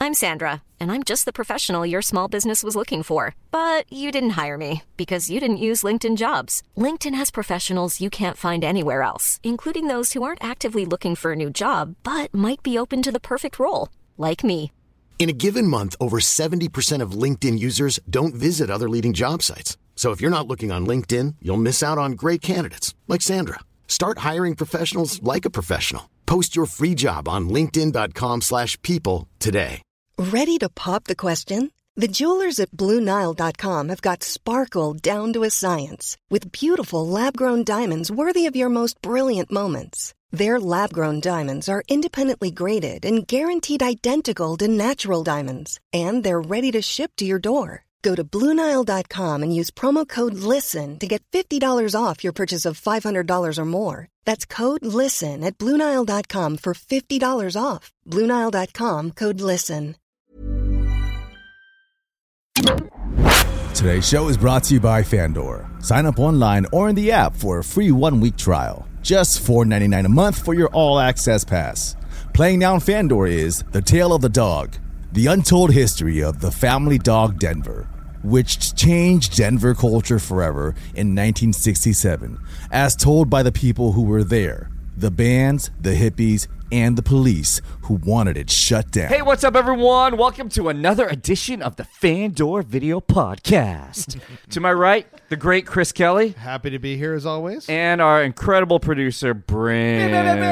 I'm Sandra, and I'm just the professional your small business was looking for. But you didn't hire me because you didn't use LinkedIn Jobs. LinkedIn has professionals you can't find anywhere else, including those who aren't actively looking for a new job, but might be open to the perfect role, like me. In a given month, over 70% of LinkedIn users don't visit other leading job sites. So if you're not looking on LinkedIn, you'll miss out on great candidates like Sandra. Start hiring professionals like a professional. Post your free job on linkedin.com/people today. Ready to pop the question? The jewelers at BlueNile.com have got sparkle down to a science with beautiful lab-grown diamonds worthy of your most brilliant moments. Their lab-grown diamonds are independently graded and guaranteed identical to natural diamonds, and they're ready to ship to your door. Go to BlueNile.com and use promo code LISTEN to get $50 off your purchase of $500 or more. That's code LISTEN at BlueNile.com for $50 off. BlueNile.com, code LISTEN. Today's show is brought to you by Fandor. Sign up online or in the app for a free 1-week trial. Just $4.99 a month for your all-access pass. Playing now on Fandor is The Tale of the Dog, the untold history of the family dog Denver, which changed Denver culture forever in 1967, as told by the people who were there, the bands, the hippies, and the police who wanted it shut down. Hey, what's up, everyone? Welcome to another edition of the Fandor Video Podcast. To my right, the great Chris Kelly. Happy to be here as always. And our incredible producer, Bryn.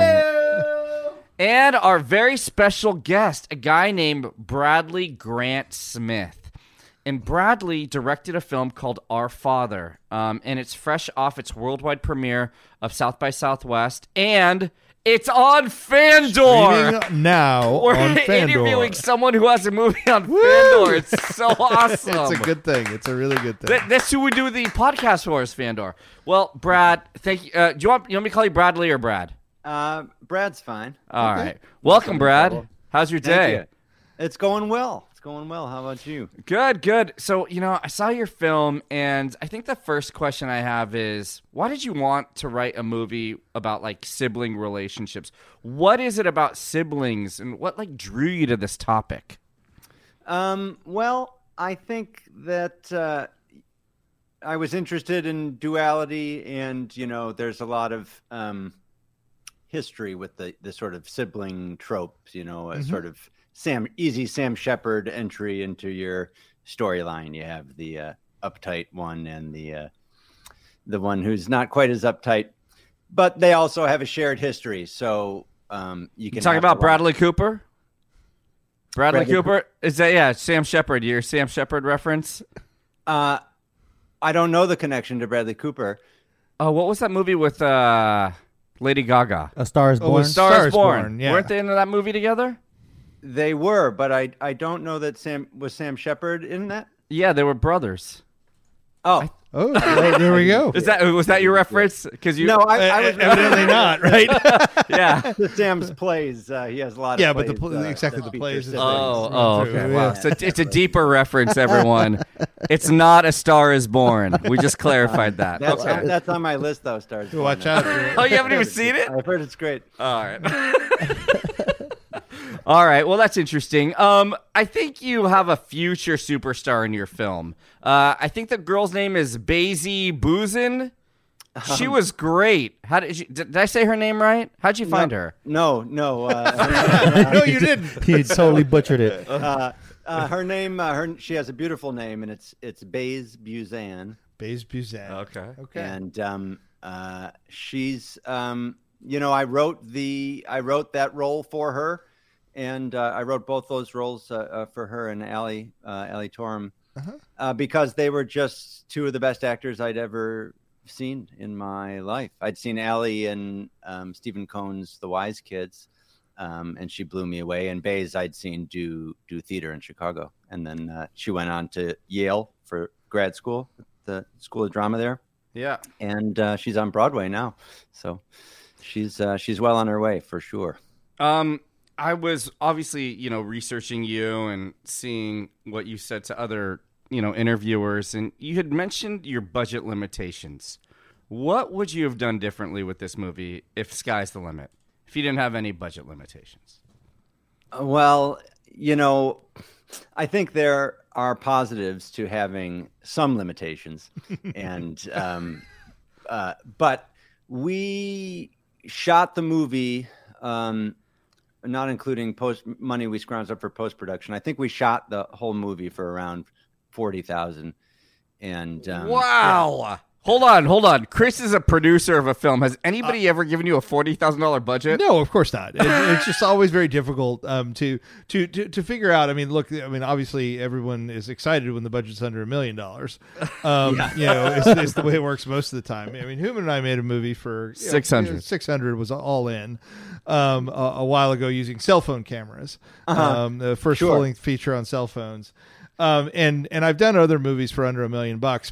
And our very special guest, a guy named Bradley Grant Smith. And Bradley directed a film called Our Father, and it's fresh off its worldwide premiere of South by Southwest, and it's on Fandor! Streaming now We're on Fandor. interviewing someone who has a movie on Fandor. It's so awesome. It's a good thing. It's a really good thing. That's who we do the podcast for, is Fandor. Well, Brad, thank you. Do you want me to call you Bradley or Brad? Brad's fine. All right. Welcome, Brad. How's your day? It's going well. Going well. How about you? Good. So, I saw your film, and I think the first question I have is, why did you want to write a movie about, sibling relationships? What is it about siblings, and what, drew you to this topic? Well, I think that I was interested in duality, and, there's a lot of history with the sort of sibling tropes, sort of easy Sam Shepard entry into your storyline. You have the uptight one and the one who's not quite as uptight, but they also have a shared history. So you can talk about Bradley Cooper. Bradley Cooper is that Sam Shepard? Your Sam Shepard reference? I don't know the connection to Bradley Cooper. Oh, what was that movie with Lady Gaga? A Star Is Born. Star Is Born. Yeah. Weren't they in that movie together? They were, but I don't know that Sam Shepard in that? Yeah, they were brothers. Oh. Well, there we go. Was that your reference? Because No, I was evidently not, right? Yeah. Sam's plays. He has a lot of plays. But the plays. Is okay. Wow. So it's a deeper reference, everyone. It's not A Star Is Born. We just clarified that. That's on my list, though. Star Is Born. Watch out. Oh, you haven't even seen it? I've heard it's great. All right. All right. Well, that's interesting. I think you have a future superstar in your film. I think the girl's name is Basie Boozin. She was great. Did I say her name right? How'd you find her? No. No, you didn't. He totally butchered it. Her name. She has a beautiful name, and it's Baze Buzan. Baze Buzan. Okay. And she's. I wrote that role for her. And I wrote both those roles for her and Allie Torm because they were just two of the best actors I'd ever seen in my life. I'd seen Allie in Stephen Cohn's The Wise Kids, and she blew me away. And Baze I'd seen do theater in Chicago. And then she went on to Yale for grad school, the School of Drama there. Yeah. And she's on Broadway now. So she's well on her way for sure. I was obviously, researching you and seeing what you said to other, interviewers, and you had mentioned your budget limitations. What would you have done differently with this movie if sky's the limit, if you didn't have any budget limitations? Well, I think there are positives to having some limitations, and but we shot the movie, not including money we scrounged up for post-production. I think we shot the whole movie for around $40,000. And wow. Yeah. Hold on. Chris is a producer of a film. Has anybody ever given you a $40,000 budget? No, of course not. It's just always very difficult to figure out. I mean, look, obviously everyone is excited when the budget's under $1 million. It's the way it works most of the time. I mean, Hooman and I made a movie for 600. 600 was all in a while ago using cell phone cameras. The first full-length feature on cell phones. And I've done other movies for under $1 million, but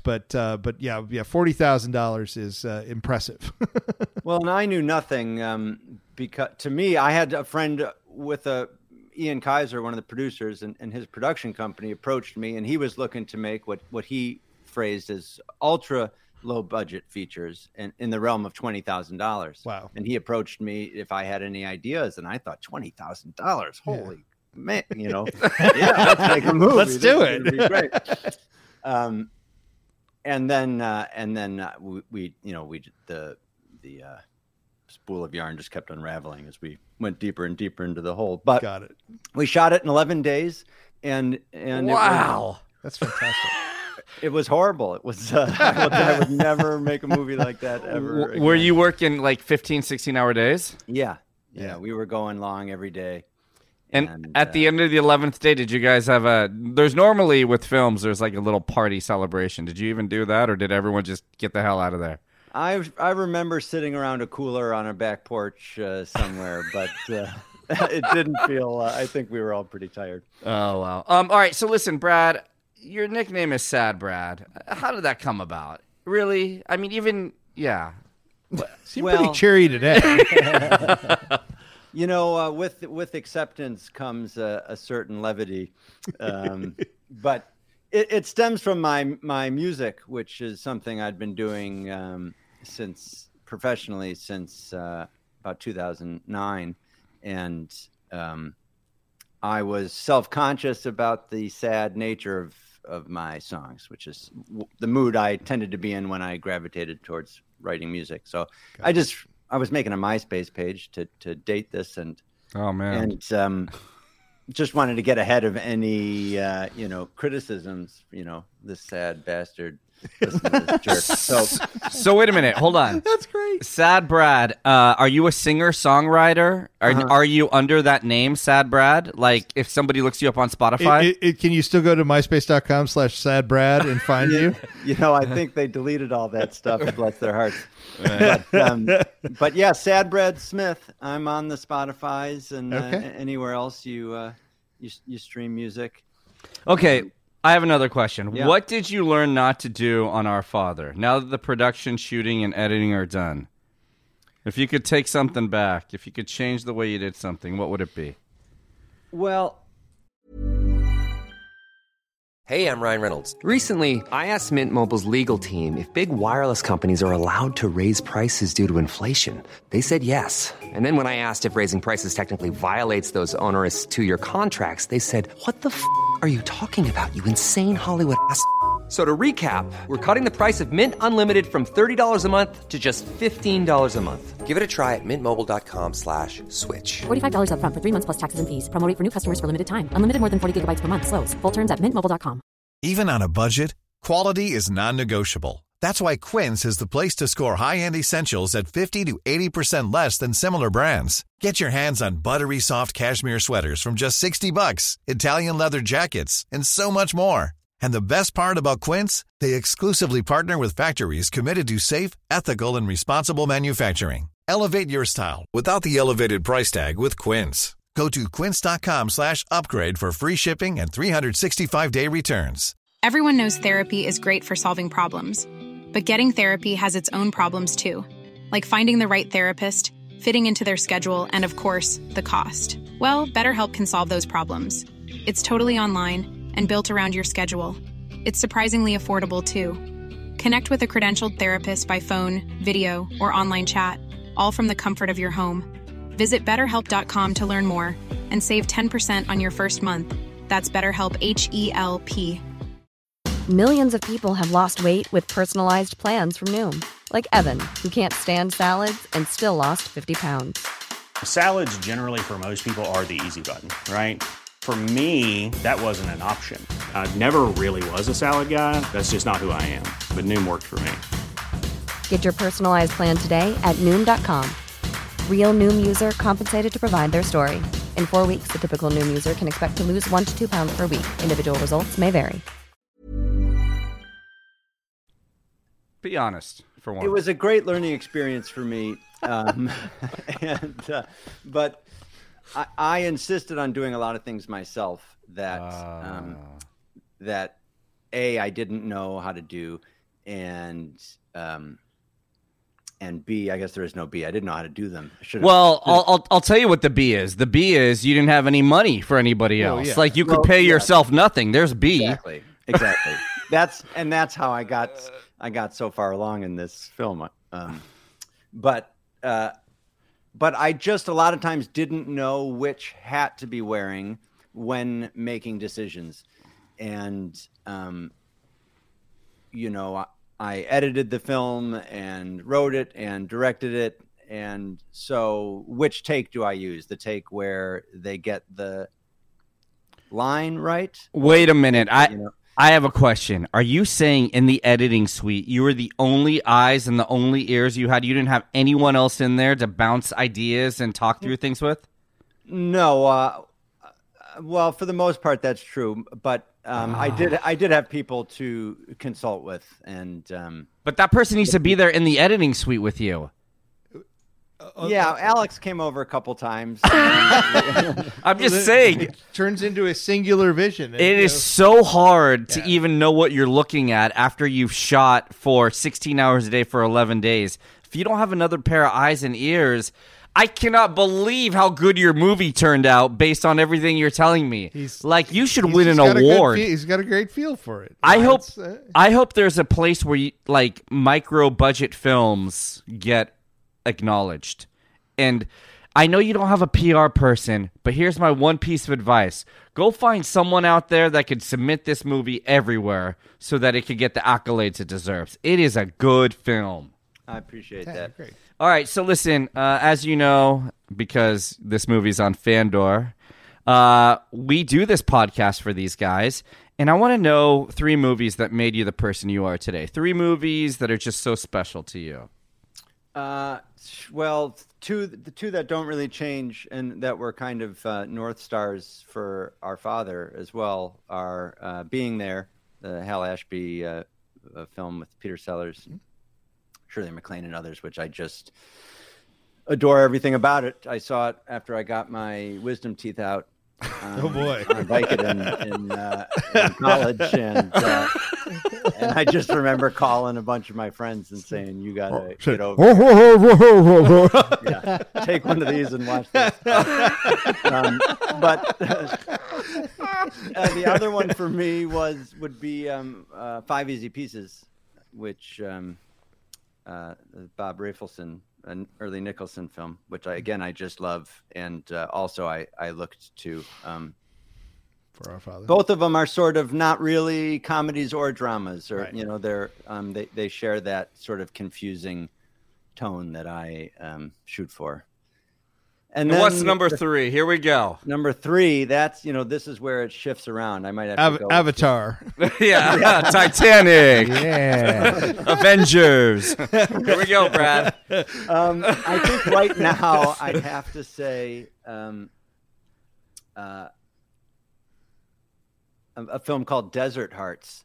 $40,000 is impressive. Well, and I knew nothing because to me, I had a friend with Ian Kaiser, one of the producers, and his production company approached me, and he was looking to make what he phrased as ultra low budget features in the realm of $20,000. Wow! And he approached me if I had any ideas, and I thought $20,000, holy. Yeah. Man, let's make a movie. Let's do it. It'd be great. And then we the spool of yarn just kept unraveling as we went deeper and deeper into the hole. But got it. We shot it in 11 days, and wow, that's fantastic. It was horrible. It was. I would never make a movie like that ever. Were you working like 15, 16-hour days? Yeah. We were going long every day. And at the end of the 11th day, did you guys have there's normally with films, there's like a little party celebration. Did you even do that, or did everyone just get the hell out of there? I remember sitting around a cooler on a back porch somewhere, but it didn't feel, I think we were all pretty tired. Oh, wow. All right, so listen, Brad, your nickname is Sad Brad. How did that come about? Really? I mean, Seemed pretty cheery today. With acceptance comes a certain levity, but it stems from my music, which is something I'd been doing professionally since about 2009, and I was self-conscious about the sad nature of my songs, which is the mood I tended to be in when I gravitated towards writing music. So I was making a MySpace page to date this, and just wanted to get ahead of any criticisms. This sad bastard, listen to this jerk. So wait a minute, hold on. That's great. Sad Brad, are you a singer songwriter? Are you under that name, Sad Brad? Like if somebody looks you up on Spotify, can you still go to myspace.com/sadbrad and find you? I think they deleted all that stuff. Bless their hearts. But yeah, Sad Brad Smith. I'm on the Spotifys and anywhere else you stream music. Okay, I have another question. Yeah. What did you learn not to do on Our Father? Now that the production, shooting, and editing are done, if you could take something back, if you could change the way you did something, what would it be? Well. Hey, I'm Ryan Reynolds. Recently, I asked Mint Mobile's legal team if big wireless companies are allowed to raise prices due to inflation. They said yes. And then when I asked if raising prices technically violates those onerous 2-year contracts, they said, "What the f*** are you talking about, you insane Hollywood ass?" So to recap, we're cutting the price of Mint Unlimited from $30 a month to just $15 a month. Give it a try at mintmobile.com/switch. $45 up front for 3 months plus taxes and fees. Promo rate for new customers for limited time. Unlimited more than 40 gigabytes per month. Slows full terms at mintmobile.com. Even on a budget, quality is non-negotiable. That's why Quince is the place to score high-end essentials at 50 to 80% less than similar brands. Get your hands on buttery soft cashmere sweaters from just $60, Italian leather jackets, and so much more. And the best part about Quince, they exclusively partner with factories committed to safe, ethical, and responsible manufacturing. Elevate your style without the elevated price tag with Quince. Go to quince.com/upgrade for free shipping and 365-day returns. Everyone knows therapy is great for solving problems, but getting therapy has its own problems too, like finding the right therapist, fitting into their schedule, and of course, the cost. Well, BetterHelp can solve those problems. It's totally online and built around your schedule. It's surprisingly affordable too. Connect with a credentialed therapist by phone, video, or online chat, all from the comfort of your home. Visit BetterHelp.com to learn more and save 10% on your first month. That's BetterHelp, H-E-L-P. Millions of people have lost weight with personalized plans from Noom. Like Evan, who can't stand salads and still lost 50 pounds. Salads generally for most people are the easy button, right? For me, that wasn't an option. I never really was a salad guy. That's just not who I am. But Noom worked for me. Get your personalized plan today at Noom.com. Real Noom user compensated to provide their story. In 4 weeks, the typical Noom user can expect to lose 1 to 2 pounds per week. Individual results may vary. Be honest for once. It was a great learning experience for me. But I insisted on doing a lot of things myself that I didn't know how to do, and B, I guess there is no B. I didn't know how to do them. Well, I'll tell you what the B is. The B is you didn't have any money for anybody else. Yeah. Like you could pay yourself nothing. There's B. Exactly. That's how I got so far along in this film. But I just a lot of times didn't know which hat to be wearing when making decisions. And, I edited the film and wrote it and directed it. And so which take do I use? The take where they get the line right? Wait a minute. I have a question. Are you saying in the editing suite, you were the only eyes and the only ears you had? You didn't have anyone else in there to bounce ideas and talk through things with? No. Well, for the most part, that's true. But I did have people to consult with. But that person needs to be there in the editing suite with you. Yeah, Alex came over a couple times. I'm just saying. It turns into a singular vision. It is so hard to even know what you're looking at after you've shot for 16 hours a day for 11 days. If you don't have another pair of eyes and ears, I cannot believe how good your movie turned out based on everything you're telling me. You should win an award. He's got a great feel for it. I hope there's a place where micro budget films get acknowledged. And I know you don't have a PR person, but here's my one piece of advice. Go find someone out there that could submit this movie everywhere so that it could get the accolades it deserves. It is a good film. I appreciate that. Great. All right, so listen, as you know, because this movie's on Fandor, we do this podcast for these guys, and I want to know 3 movies that made you the person you are today. 3 movies that are just so special to you. Well, the two that don't really change and that were kind of North Stars for our father as well are Being There, the Hal Ashby film with Peter Sellers, Shirley MacLaine, and others, which I just adore everything about it. I saw it after I got my wisdom teeth out. Oh boy! On Vicodin in college, and I just remember calling a bunch of my friends and saying, "You gotta get over it. Yeah, take one of these and watch this." But the other one for me would be 5 Easy Pieces, which Bob Rafelson, an early Nicholson film, which I just love, and also I looked to For Our Father. Both of them are sort of not really comedies or dramas, or they're they share that sort of confusing tone that I shoot for. And then what's number 3? Here we go. Number 3, that's, this is where it shifts around. I might have to go Avatar. Yeah. Titanic. Yeah. Avengers. Here we go, Brad. I think right now I'd have to say a film called Desert Hearts.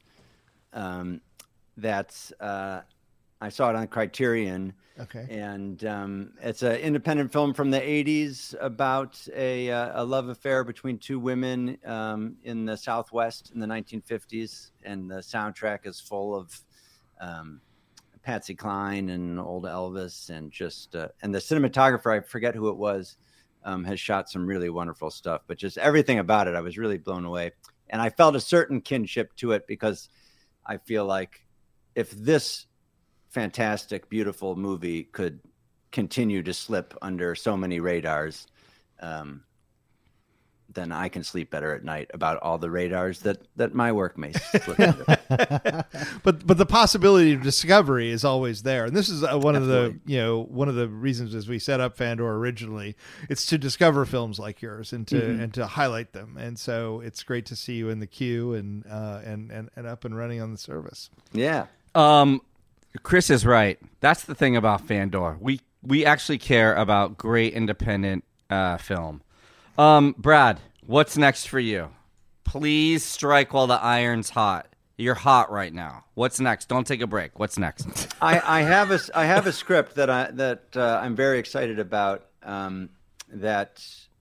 That's I saw it on Criterion. Okay. And it's an independent film from the 80s about a love affair between 2 women in the Southwest in the 1950s. And the soundtrack is full of Patsy Cline and old Elvis, and just and the cinematographer, I forget who it was, has shot some really wonderful stuff. But just everything about it, I was really blown away. And I felt a certain kinship to it because I feel like if this fantastic, beautiful movie could continue to slip under so many radars, then I can sleep better at night about all the radars that my work may slip into. But the possibility of discovery is always there, and this is one of the reasons as we set up Fandor originally. It's to discover films like yours and to highlight them, and so it's great to see you in the queue and up and running on the service. Yeah. Chris is right. That's the thing about Fandor. We actually care about great independent film. Brad, what's next for you? Please strike while the iron's hot. You're hot right now. What's next? Don't take a break. What's next? I have a script that I'm very excited about. That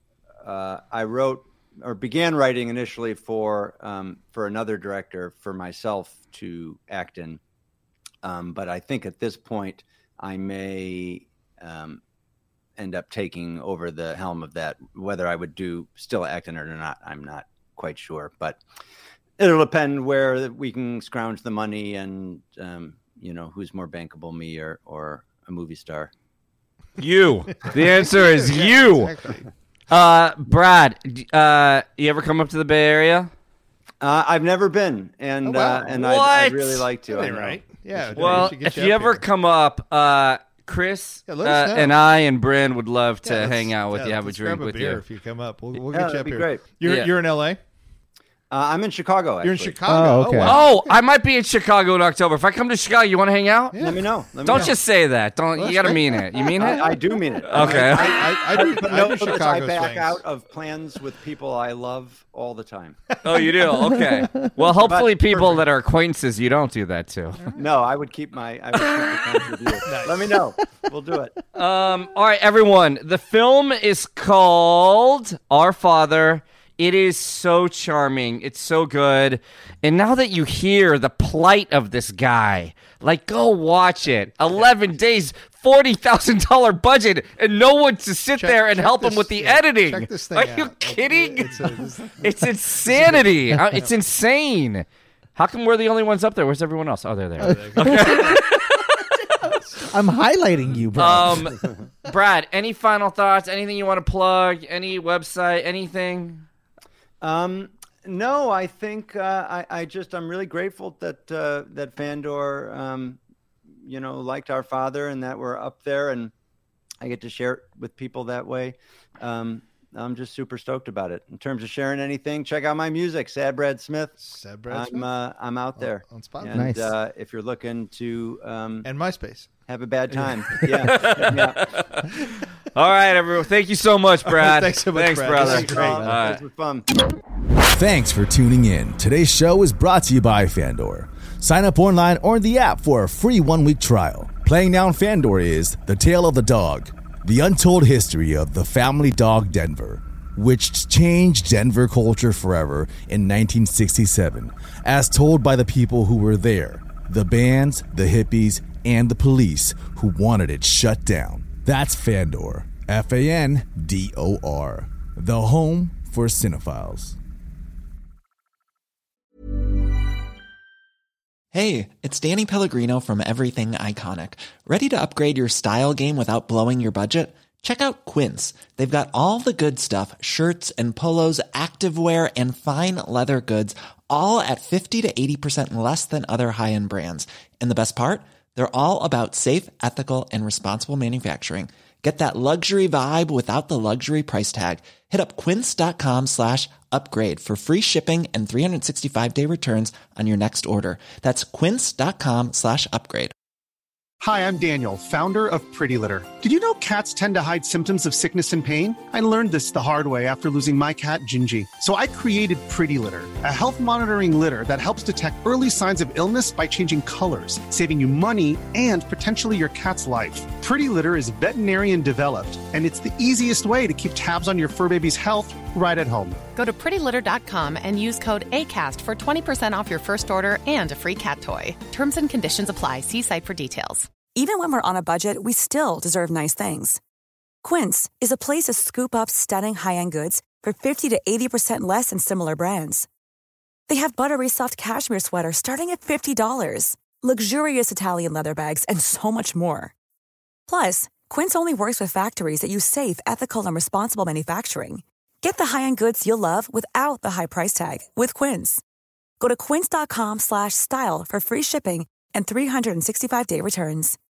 I wrote or began writing initially for another director, for myself to act in. But I think at this point I may end up taking over the helm of that. Whether I would still act in it or not, I'm not quite sure. But it'll depend where we can scrounge the money and who's more bankable, me or a movie star. You. The answer is you. Exactly. Brad, you ever come up to the Bay Area? I've never been, and I'd really like to. Right? Yeah. Well, if you ever come up, Chris and I and Bryn would love to hang out with you, have a drink with you. If you come up, we'll get you up here. Great. You're in LA? I'm in Chicago, actually. You're in Chicago. Oh, okay. Oh, I might be in Chicago in October. If I come to Chicago, you want to hang out? Yeah. Let me know. Don't just say that. You got to mean it. You mean it? I do mean it. Okay. I do Chicago I back swings. out of plans with people I love all the time. Oh, you do? Okay. Well, hopefully people that are acquaintances, you don't do that to. No, I would keep the plans with you. Nice. Let me know. We'll do it. All right, everyone. The film is called Our Father. It is so charming. It's so good. And now that you hear the plight of this guy, go watch it. 11 days, $40,000 budget, and no one to sit there and help him with the editing. Check this thing Are out. you kidding? It's insanity. It's insane. How come we're the only ones up there? Where's everyone else? Oh, they're there. Okay. I'm highlighting you, bro. Brad, any final thoughts? Anything you want to plug? Any website? Anything? No, I think I'm really grateful that Fandor liked Our Father and that we're up there and I get to share it with people that way. I'm just super stoked about it. In terms of sharing anything, check out my music, Sad Brad Smith. I'm out there on Spotify. And, nice. If you're looking to and MySpace, have a bad time, yeah. All right, everyone. Thank you so much, Brad. Thanks so much, Thanks, Brad. brother. This is great. This was fun. Thanks for tuning in. Today's show is brought to you by Fandor. Sign up online or in the app for a free 1-week trial. Playing now on Fandor is The Tale of the Dog, the untold history of the family dog Denver, which changed Denver culture forever in 1967, as told by the people who were there, the bands, the hippies, and the police who wanted it shut down. That's Fandor, Fandor, the home for cinephiles. Hey, it's Danny Pellegrino from Everything Iconic. Ready to upgrade your style game without blowing your budget? Check out Quince. They've got all the good stuff, shirts and polos, activewear, and fine leather goods, all at 50 to 80% less than other high-end brands. And the best part? They're all about safe, ethical, and responsible manufacturing. Get that luxury vibe without the luxury price tag. Hit up quince.com/upgrade for free shipping and 365-day returns on your next order. That's quince.com/upgrade. Hi, I'm Daniel, founder of Pretty Litter. Did you know cats tend to hide symptoms of sickness and pain? I learned this the hard way after losing my cat, Gingy. So I created Pretty Litter, a health monitoring litter that helps detect early signs of illness by changing colors, saving you money and potentially your cat's life. Pretty Litter is veterinarian developed, and it's the easiest way to keep tabs on your fur baby's health right at home. Go to prettylitter.com and use code ACAST for 20% off your first order and a free cat toy. Terms and conditions apply. See site for details. Even when we're on a budget, we still deserve nice things. Quince is a place to scoop up stunning high-end goods for 50 to 80% less than similar brands. They have buttery soft cashmere sweaters starting at $50, luxurious Italian leather bags, and so much more. Plus, Quince only works with factories that use safe, ethical, and responsible manufacturing. Get the high-end goods you'll love without the high price tag with Quince. Go to quince.com/style for free shipping and 365-day returns.